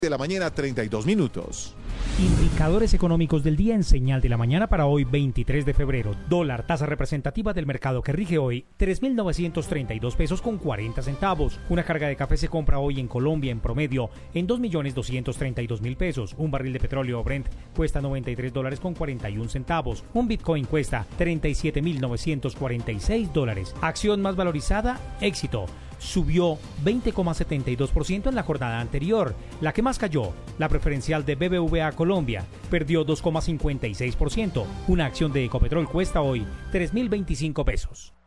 de la mañana, 32 minutos. Indicadores económicos del día en Señal de la Mañana para hoy 23 de febrero. Dólar, tasa representativa del mercado que rige hoy, 3.932 pesos con 40 centavos. Una carga de café se compra hoy en Colombia en promedio en 2.232.000 pesos. Un barril de petróleo Brent cuesta $93 con 41 centavos. Un Bitcoin cuesta $37.946. Acción más valorizada, Éxito. Subió 20,72% en la jornada anterior. La que más cayó, la preferencial de BBVA Colombia, perdió 2,56%. Una acción de Ecopetrol cuesta hoy 3.025 pesos.